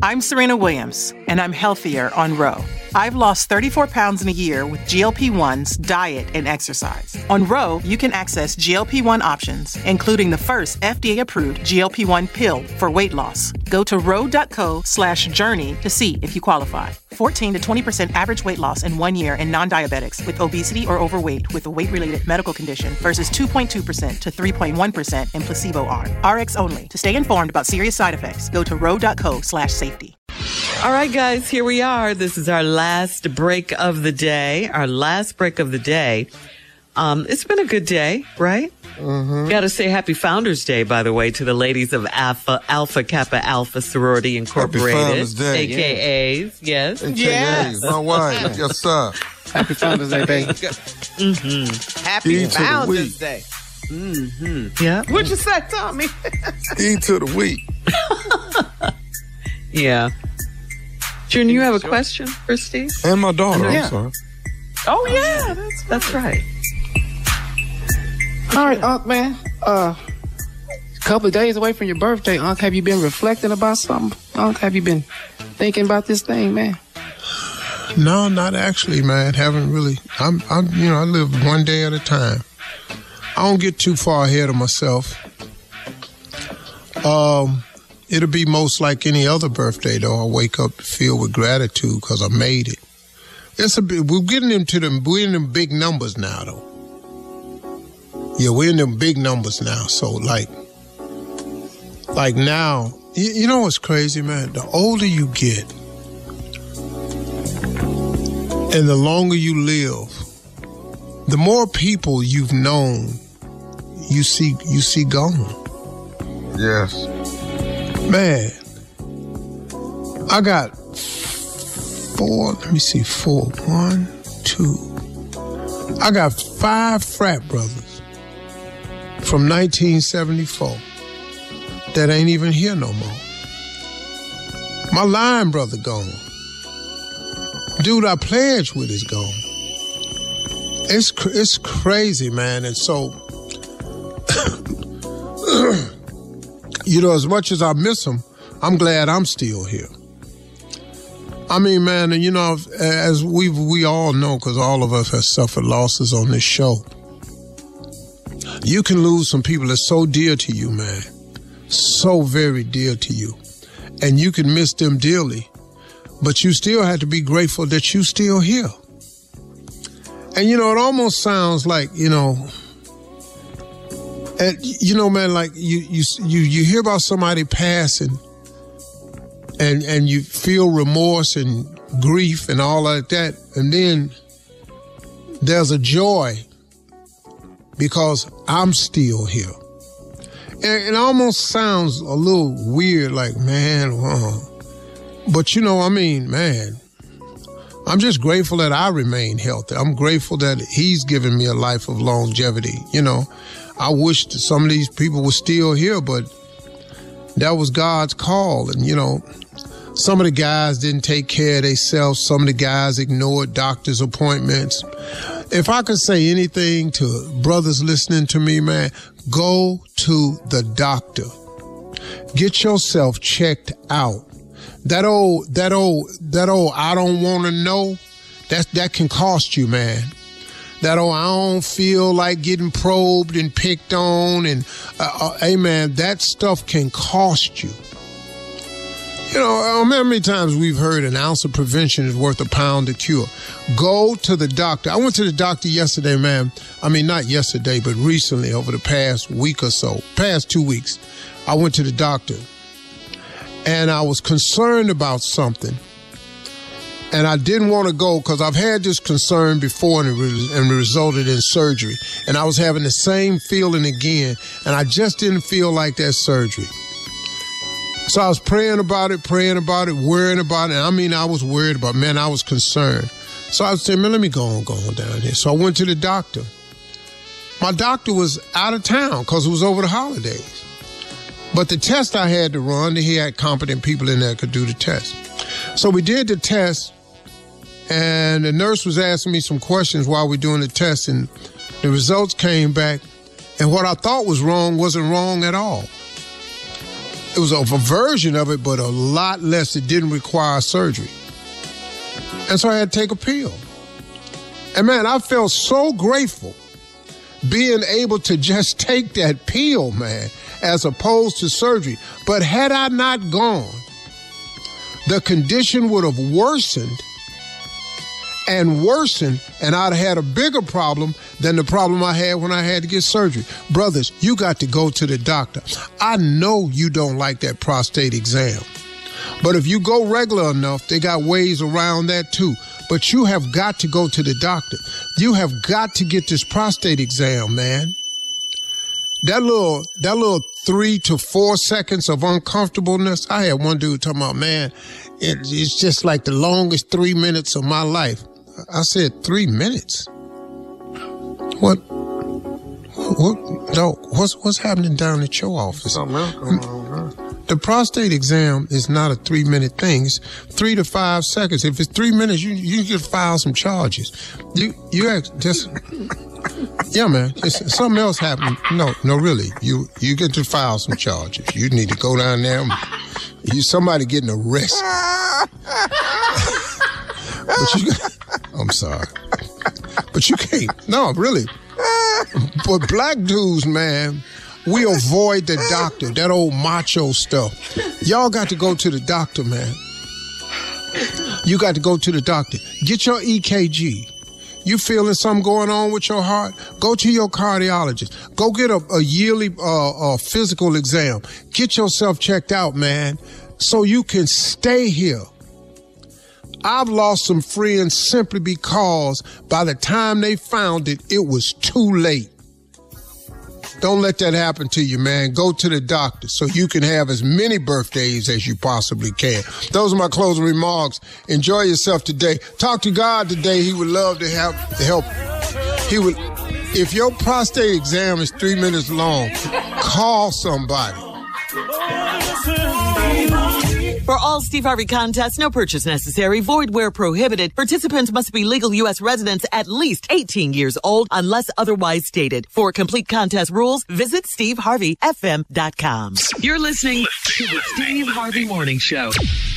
I'm Serena Williams, and I'm healthier on Ro. I've lost 34 pounds in a year with GLP-1s, diet, and exercise. On Ro, you can access GLP-1 options, including the first FDA-approved GLP-1 pill for weight loss. Go to ro.co/journey to see if you qualify. 14 to 20% average weight loss in 1 year in non-diabetics with obesity or overweight with a weight-related medical condition versus 2.2% to 3.1% in placebo arm. RX only. To stay informed about serious side effects, go to ro.co/safety. All right, guys, here we are. This is our last break of the day. It's been a good day, right? Mm-hmm. Got to say happy Founders Day, by the way, to the ladies of Alpha Kappa Alpha Sorority Incorporated. Happy Founders Day. AKAs, yes. AKAs, yes. My wife, yes, sir. Happy Founders Day, baby. Mm-hmm. Happy Founders Day. Mm-hmm. Yeah. What'd you say, Tommy? E to the week. Yeah. Junior, you have a question for Steve? And my daughter, Yeah. I'm sorry. Oh, yeah. That's right. All right, Unc, man. A couple of days away from your birthday, Unc. Have you been reflecting about something? Unc, have you been thinking about this thing, man? No, not actually, man. Haven't really. I live one day at a time. I don't get too far ahead of myself. It'll be most like any other birthday, though. I wake up filled with gratitude because I made it. We're getting we're in them big numbers now, though. Yeah, we're in them big numbers now. So, like now, you know what's crazy, man? The older you get and the longer you live, the more people you've known you see gone. Yes. Man, I got four. One, two. I got 5 frat brothers from 1974 that ain't even here no more. My line brother gone. Dude I pledged with is gone. It's crazy, man. And so, as much as I miss him, I'm glad I'm still here. I mean, man, and as we all know, because all of us have suffered losses on this show, you can lose some people that's so dear to you, man, so very dear to you, and you can miss them dearly, but you still have to be grateful that you still here. And, it almost sounds like, and, man, like you hear about somebody passing and you feel remorse and grief and all like that. And then there's a joy because I'm still here. And it almost sounds a little weird, like, man, but man, I'm just grateful that I remain healthy. I'm grateful that he's given me a life of longevity. I wish that some of these people were still here, but that was God's call. And, some of the guys didn't take care of themselves. Some of the guys ignored doctor's appointments. If I could say anything to brothers listening to me, man, go to the doctor. Get yourself checked out. That old, I don't want to know, that can cost you, man. That old, I don't feel like getting probed and picked on, and, hey, man, that stuff can cost you. How many times we've heard an ounce of prevention is worth a pound of cure. Go to the doctor. I went to the doctor yesterday, man. I mean, not yesterday, but recently, over the past week or so, past 2 weeks, I went to the doctor. And I was concerned about something. And I didn't want to go because I've had this concern before and it resulted in surgery. And I was having the same feeling again. And I just didn't feel like that surgery. So I was praying about it, worrying about it. I mean, I was worried about it. Man, I was concerned. So I was saying, man, let me go on down here. So I went to the doctor. My doctor was out of town because it was over the holidays. But the test I had to run, he had competent people in there that could do the test. So we did the test, and the nurse was asking me some questions while we were doing the test, and the results came back, and what I thought was wrong wasn't wrong at all. it was a version of it, but a lot less. It didn't require surgery. And so I had to take a pill. And man, I felt so grateful being able to just take that pill, man, as opposed to surgery. But had I not gone, the condition would have worsened and worsened, and I'd have had a bigger problem than the problem I had when I had to get surgery. Brothers, you got to go to the doctor. I know you don't like that prostate exam, but if you go regular enough, they got ways around that too. But you have got to go to the doctor. You have got to get this prostate exam, man. That little 3 to 4 seconds of uncomfortableness. I had one dude talking about, man, it's just like the longest 3 minutes of my life. I said, 3 minutes? What? No, what's happening down at your office? The prostate exam is not a 3-minute thing. It's 3 to 5 seconds. If it's 3 minutes, you can file some charges. You just, yeah, man. It's something else happened. No, really. You get to file some charges. You need to go down there. Somebody getting arrested. I'm sorry, but you can't. No, really. But black dudes, man, we avoid the doctor, that old macho stuff. Y'all got to go to the doctor, man. You got to go to the doctor. Get your EKG. You feeling something going on with your heart? Go to your cardiologist. Go get a yearly physical exam. Get yourself checked out, man, so you can stay here. I've lost some friends simply because by the time they found it, it was too late. Don't let that happen to you, man. Go to the doctor so you can have as many birthdays as you possibly can. Those are my closing remarks. Enjoy yourself today. Talk to God today. He would love to help. He would. If your prostate exam is 3 minutes long, call somebody. For all Steve Harvey contests, no purchase necessary, void where prohibited. Participants must be legal U.S. residents at least 18 years old unless otherwise stated. For complete contest rules, visit SteveHarveyFM.com. You're listening to the Steve Harvey Morning Show.